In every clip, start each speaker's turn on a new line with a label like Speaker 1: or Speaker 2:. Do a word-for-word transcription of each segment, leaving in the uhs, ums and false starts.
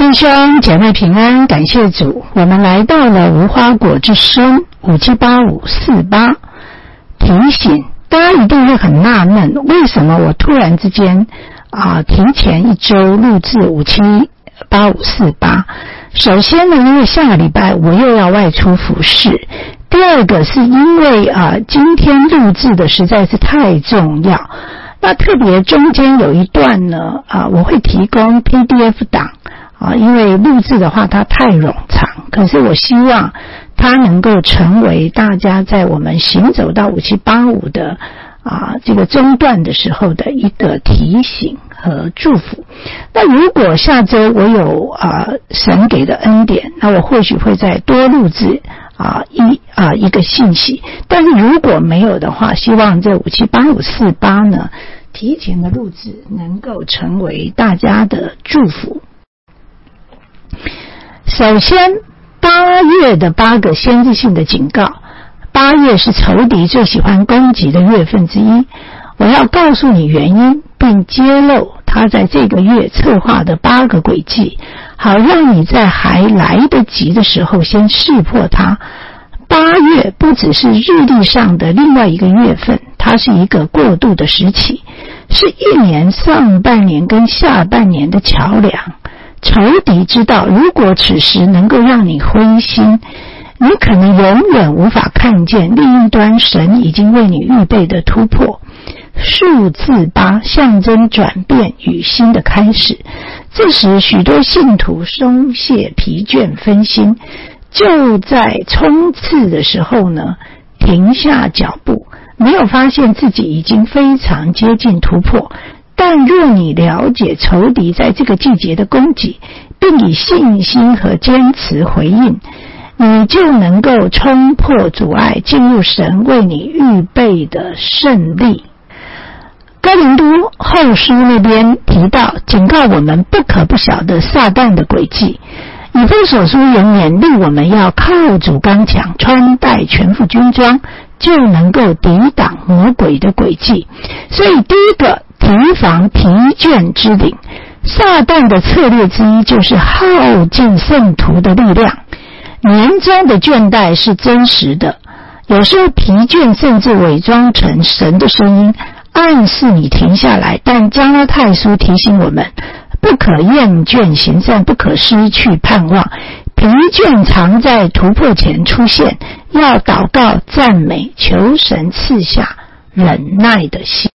Speaker 1: 弟兄姐妹平安，感谢主，我们来到了无花果之声五七八五四八。提醒大家一定会很纳闷，为什么我突然之间啊提前一周录制五七八五四八？首先呢，因为下个礼拜我又要外出服侍。第二个是因为啊今天录制的实在是太重要。那特别中间有一段呢啊我会提供 P D F 档啊，因为录制的话它太冗长，可是我希望它能够成为大家在我们行走到五七八五的啊这个中段的时候的一个提醒和祝福。那如果下周我有啊神给的恩典，那我或许会再多录制啊一啊一个信息，但是如果没有的话，希望这五七八五四八呢提前的录制能够成为大家的祝福。首先，八月的八个先知性的警告，八月是仇敌最喜欢攻击的月份之一。我要告诉你原因，并揭露他在这个月策划的八个诡计，好让你在还来得及的时候先识破它。八月不只是日历上的另外一个月份，它是一个过渡的时期，是一年上半年跟下半年的桥梁。仇敌知道，如果此时能够让你灰心，你可能永远无法看见另一端神已经为你预备的突破。数字八象征转变与新的开始，这时许多信徒松懈、疲倦、分心，就在冲刺的时候呢，停下脚步，没有发现自己已经非常接近突破。但若你了解仇敌在这个季节的攻击，并以信心和坚持回应，你就能够冲破阻碍，进入神为你预备的胜利。哥林多后书那边提到，警告我们不可不晓得撒旦的诡计。以弗所书也勉励我们要靠主刚强，穿戴全副军装，就能够抵挡魔鬼的诡计。所以第一个，提防疲倦之灵。撒旦的策略之一就是耗尽圣徒的力量。年终的倦怠是真实的，有时候疲倦甚至伪装成神的声音，暗示你停下来。但加拉太书提醒我们，不可厌倦行善，不可失去盼望。疲倦常在突破前出现，要祷告赞美，求神赐下忍耐的心。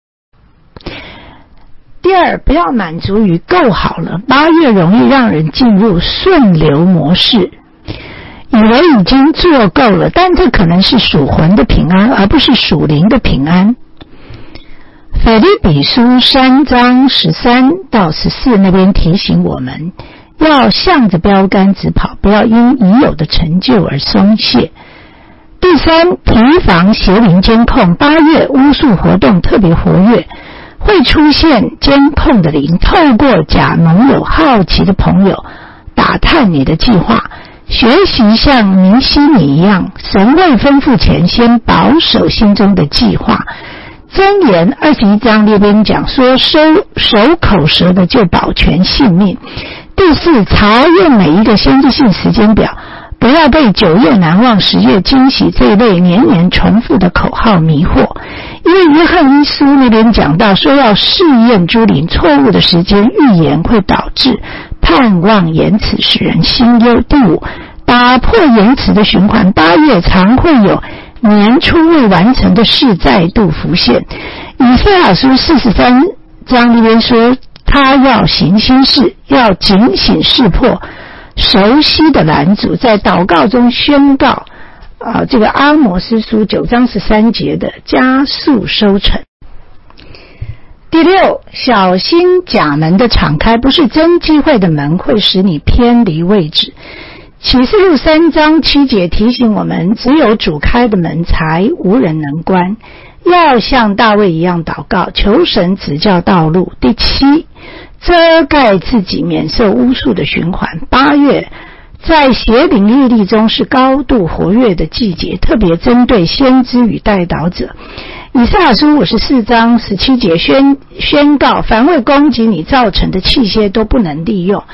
Speaker 1: 第二，不要满足于够好了。八月容易让人进入顺流模式，以为已经做够了，但这可能是属魂的平安，而不是属灵的平安。腓立比书三章十三到十四那边提醒我们，要向着标杆直跑，不要因已有的成就而松懈。第三，提防邪灵监控。八月巫术活动特别活跃，会出现监控的灵，透过假盟友、好奇的朋友打探你的计划。学习像尼希米一样，神未吩咐前先保守心中的计划。箴言二十一章那边讲说，收守口舌的就保全性命。第四，查验每一个先知性时间表，不要被九月难忘、十月惊喜这一类年年重复的口号迷惑。因为约翰一书那边讲到说，要试验诸灵，错误的时间预言会导致盼望延迟，使人心忧。第五，打破延迟的循环。八月常会有年初未完成的事再度浮现。以赛亚书四十三章那边说，他要行新事，要警醒识破熟悉的拦阻，在祷告中宣告啊，这个阿摩司书九章十三节的加速收成。第六，小心假门的敞开，不是真机会的门会使你偏离位置。启示录三章七节提醒我们，只有主开的门才无人能关，要像大卫一样祷告，求神指教道路。第七，遮盖自己免受巫术的循环。八月在邪灵日历中是高度活跃的季节，特别针对先知与代祷者。以赛亚书五十四章十七节宣宣告，凡为攻击你造成的器械都不能利用。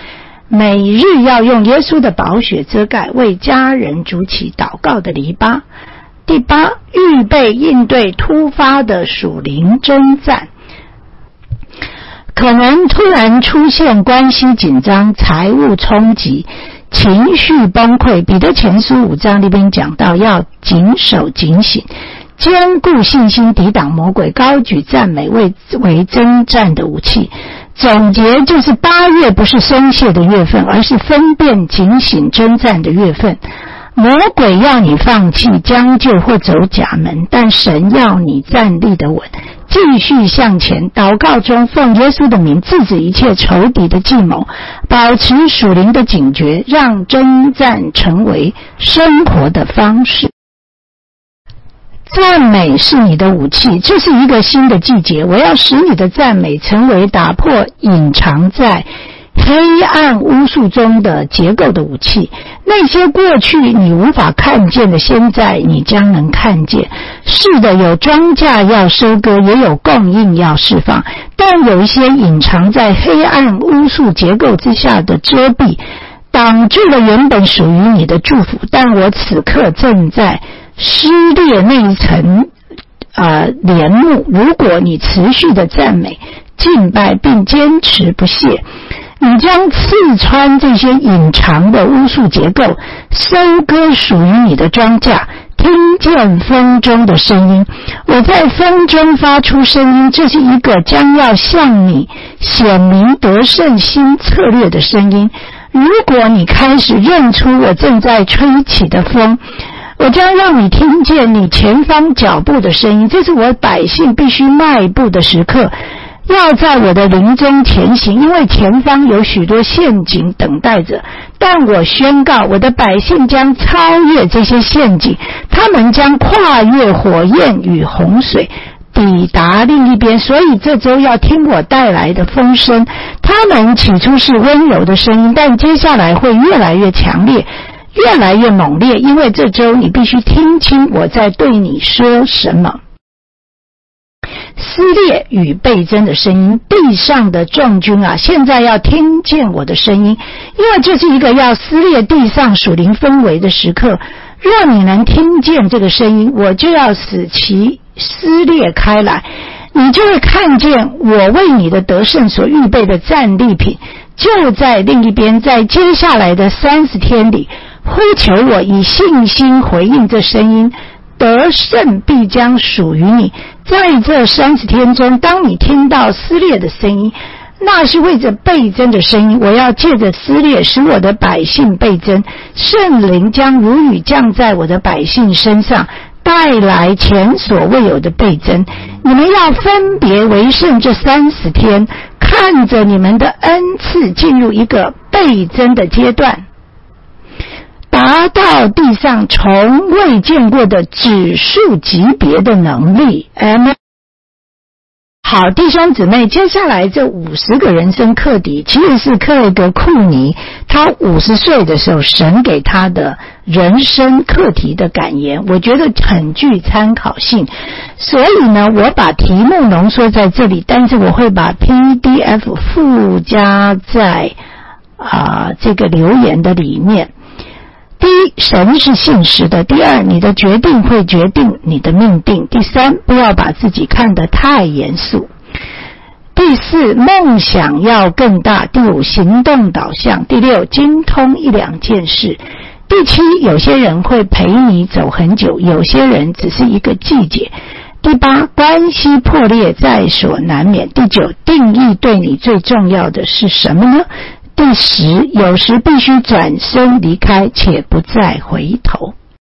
Speaker 1: 每日要用耶稣的宝血遮盖，为家人筑起祷告的篱笆。第八，预备应对突发的属灵征战，可能突然出现关系紧张、财务冲击、情绪崩溃。彼得前书五章里边讲到，要谨守警醒，坚固信心，抵挡魔鬼，高举赞美为为征战的武器。总结就是，八月不是松懈的月份，而是分辨、警醒、征战的月份。魔鬼要你放弃、将就或走假门，但神要你站立得稳，继续向前。祷告中奉耶稣的名制止一切仇敌的计谋，保持属灵的警觉，让征战成为生活的方式。赞美是你的武器，这是一个新的季节，我要使你的赞美成为打破隐藏在黑暗巫术中的结构的武器。那些过去你无法看见的，现在你将能看见。是的，有庄稼要收割，也有供应要释放，但有一些隐藏在黑暗巫术结构之下的遮蔽，挡住了原本属于你的祝福。但我此刻正在撕裂那一层呃帘幕。如果你持续的赞美、敬拜并坚持不懈，你将刺穿这些隐藏的巫术结构，收割属于你的庄稼。听见风中的声音，我在风中发出声音，这是一个将要向你显明得胜新策略的声音。如果你开始认出我正在吹起的风，我将让你听见你前方脚步的声音。这是我百姓必须迈步的时刻，要在我的林中前行，因为前方有许多陷阱等待着。但我宣告，我的百姓将超越这些陷阱，他们将跨越火焰与洪水，抵达另一边。所以这周要听我带来的风声，他们起初是温柔的声音，但接下来会越来越强烈，越来越猛烈，因为这周你必须听清我在对你说什么。撕裂与倍增的声音，地上的众军啊，现在要听见我的声音，因为这是一个要撕裂地上属灵氛围的时刻。若你能听见这个声音，我就要使其撕裂开来，你就会看见我为你的得胜所预备的战利品，就在另一边。在接下来的三十天里，呼求我，以信心回应这声音，得胜必将属于你。在这三十天中，当你听到撕裂的声音，那是为着倍增的声音。我要借着撕裂使我的百姓倍增，圣灵将如雨降在我的百姓身上，带来前所未有的倍增。你们要分别为圣这三十天，看着你们的恩赐进入一个倍增的阶段，达到地上从未见过的指数级别的能力。Amen。好，弟兄姊妹，接下来这五十个人生课题，其实是克雷格库尼他五十岁的时候神给他的人生课题的感言，我觉得很具参考性。所以呢，我把题目浓缩在这里，但是我会把 P D F 附加在啊、呃、这个留言的里面。第一，神是信实的。第二，你的决定会决定你的命定。第三，不要把自己看得太严肃。第四，梦想要更大。第五，行动导向。第六，精通一两件事。第七，有些人会陪你走很久，有些人只是一个季节。第八，关系破裂在所难免。第九，定义对你最重要的是什么呢？第十，有时必须转身离开，且不再回头。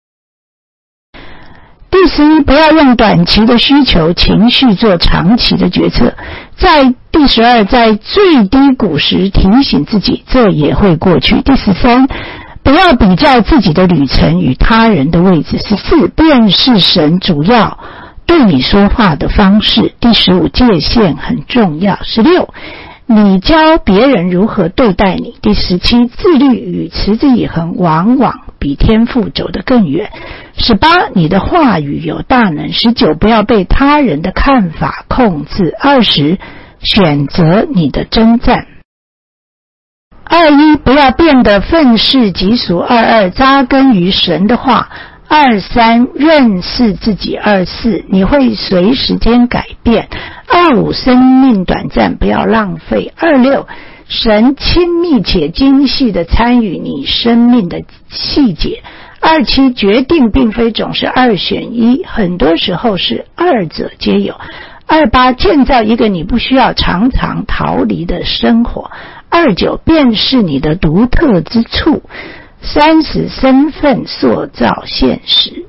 Speaker 1: 第十一，不要用短期的需求、情绪做长期的决策。在第十二，在最低谷时提醒自己，这也会过去。第十三，不要比较自己的旅程与他人的位置。十四，辨识神主要对你说话的方式。第十五，界限很重要。十六，你教别人如何对待你。第十七，自律与持之以恒往往比天赋走得更远。十八，你的话语有大能。十九，不要被他人的看法控制。二十，选择你的征战。 二一，不要变得愤世嫉俗。二二，扎根于神的话。二三，认识自己。二四，你会随时间改变。二五，生命短暂，不要浪费。二六，神亲密且精细地参与你生命的细节。二七，决定并非总是二选一，很多时候是二者皆有。二八，建造一个你不需要常常逃离的生活。二九，辨识你的独特之处。三十，身份塑造现实。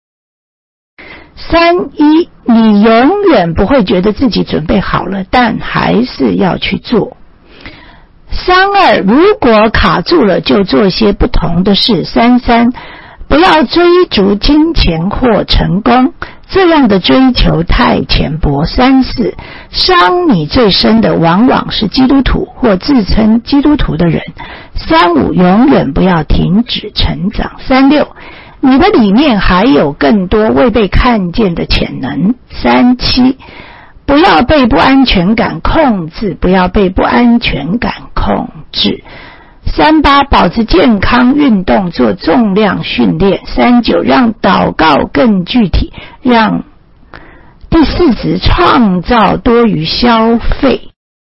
Speaker 1: 三一，你永远不会觉得自己准备好了，但还是要去做。三二，如果卡住了，就做些不同的事。三三，不要追逐金钱或成功，这样的追求太浅薄。三四，伤你最深的往往是基督徒或自称基督徒的人。三五，永远不要停止成长。三六，你的里面还有更多未被看见的潜能。三七，不要被不安全感控制，不要被不安全感控制。三八，保持健康，运动，做重量训练。三九，让祷告更具体，让第四值创造多于消费。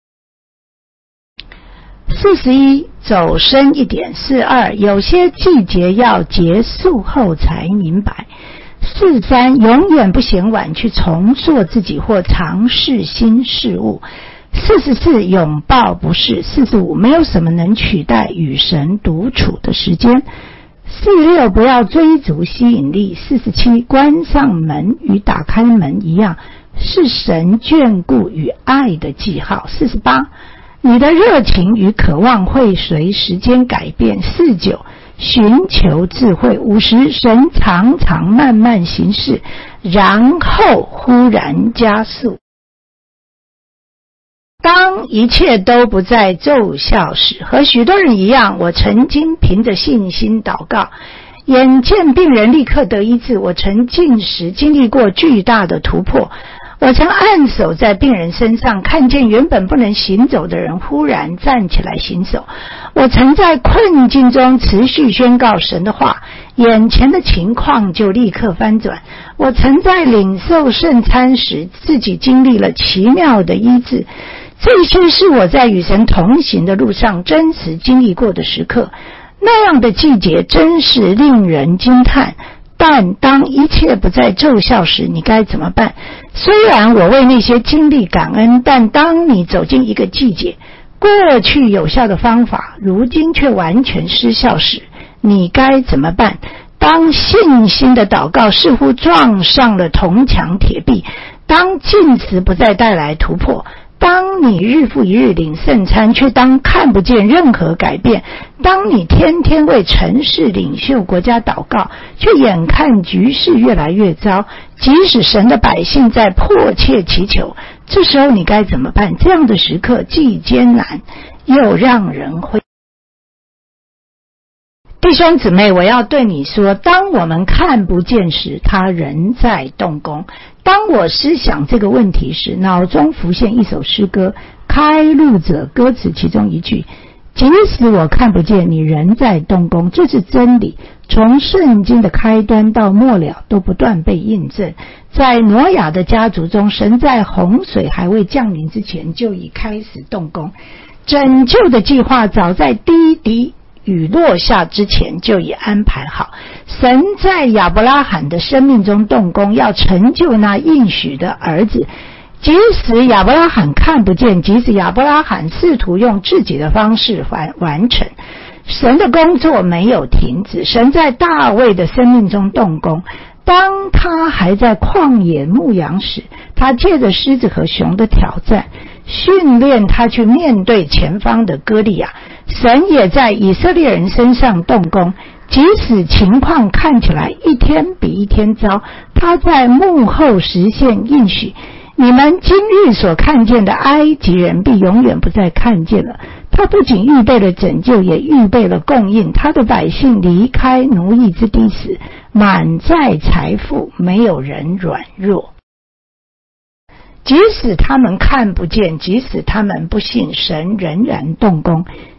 Speaker 1: 四十一，走深一点。四二，有些季节要结束后才明白。四三，永远不嫌晚去重塑自己或尝试新事物。四十四，拥抱不是。四十五，没有什么能取代与神独处的时间。四十六，不要追逐吸引力。四十七，关上门与打开门一样，是神眷顾与爱的记号。四十八，你的热情与渴望会随时间改变。四十九，寻求智慧。五十，神常常慢慢行事，然后忽然加速。当一切都不再奏效时，和许多人一样，我曾经凭着信心祷告，眼见病人立刻得医治。我曾进食，经历过巨大的突破。我曾按手在病人身上，看见原本不能行走的人忽然站起来行走。我曾在困境中持续宣告神的话，眼前的情况就立刻翻转。我曾在领受圣餐时，自己经历了奇妙的医治。这些是我在与神同行的路上真实经历过的时刻，那样的季节真是令人惊叹。但当一切不再奏效时，你该怎么办？虽然我为那些经历感恩，但当你走进一个季节，过去有效的方法如今却完全失效时，你该怎么办？当信心的祷告似乎撞上了铜墙铁壁，当禁食不再带来突破，当你日复一日领圣餐，却当看不见任何改变，当你天天为城市领袖国家祷告，却眼看局势越来越糟，即使神的百姓在迫切祈求，这时候你该怎么办？这样的时刻既艰难又让人灰。弟兄姊妹，我要对你说，当我们看不见时，他仍在动工。当我思想这个问题时，脑中浮现一首诗歌，开路者歌词其中一句，即使我看不见，你仍在动工。这是真理，从圣经的开端到末了都不断被印证。在挪亚的家族中，神在洪水还未降临之前就已开始动工，拯救的计划早在第一滴雨落下之前就已安排好。神在亚伯拉罕的生命中动工，要成就那应许的儿子。即使亚伯拉罕看不见，即使亚伯拉罕试图用自己的方式完完成，神的工作没有停止。神在大卫的生命中动工，当他还在旷野牧羊时，他借着狮子和熊的挑战训练他去面对前方的歌利亚。神也在以色列人身上动工，即使情况看起来一天比一天糟，他在幕后实现应许。你们今日所看见的埃及人必永远不再看见了。他不仅预备了拯救，也预备了供应。他的百姓离开奴役之地时，满载财富，没有人软弱。即使他们看不见，即使他们不信，神仍然动工。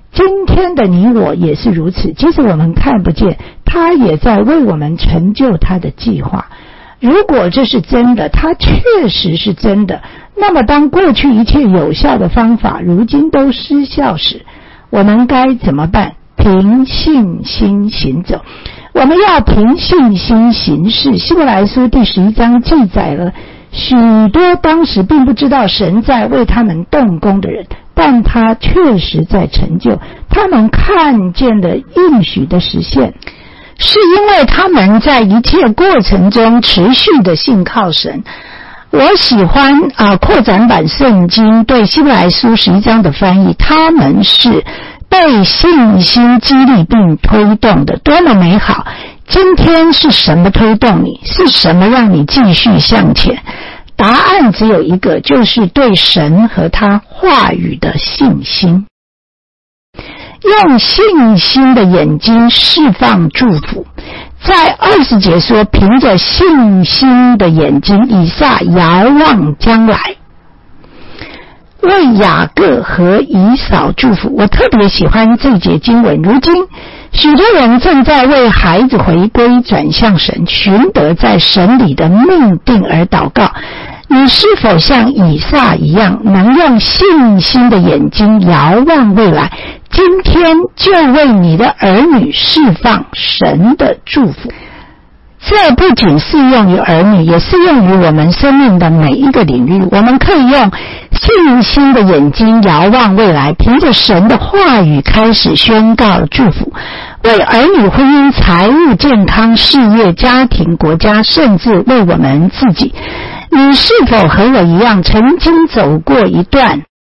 Speaker 1: 今天的你我也是如此，即使我们看不见，他也在为我们成就他的计划。如果这是真的，它确实是真的，那么当过去一切有效的方法如今都失效时，我们该怎么办？凭信心行走。我们要凭信心行事。希伯来书第十一章记载了许多当时并不知道神在为他们动工的人，但他确实在成就，他们看见了应许的实现，是因为他们在一切过程中持续的信靠神。我喜欢啊、呃、扩展版圣经对希伯来书十一章的翻译，他们是被信心激励并推动的，多么美好！今天是什么推动你？是什么让你继续向前？答案只有一个，就是对神和他话语的信心。用信心的眼睛释放祝福。在二十节说，凭着信心的眼睛，以撒遥望将来，为雅各和以扫祝福。我特别喜欢这节经文。如今许多人正在为孩子回归转向神，寻得在神里的命定而祷告。你是否像以撒一样，能用信心的眼睛遥望未来，今天就为你的儿女释放神的祝福？这不仅适用于儿女，也适用于我们生命的每一个领域。我们可以用信心的眼睛遥望未来，凭着神的话语开始宣告祝福，为儿女、婚姻、财务、健康、事业、家庭、国家，甚至为我们自己。你是否和我一样，曾经走过一段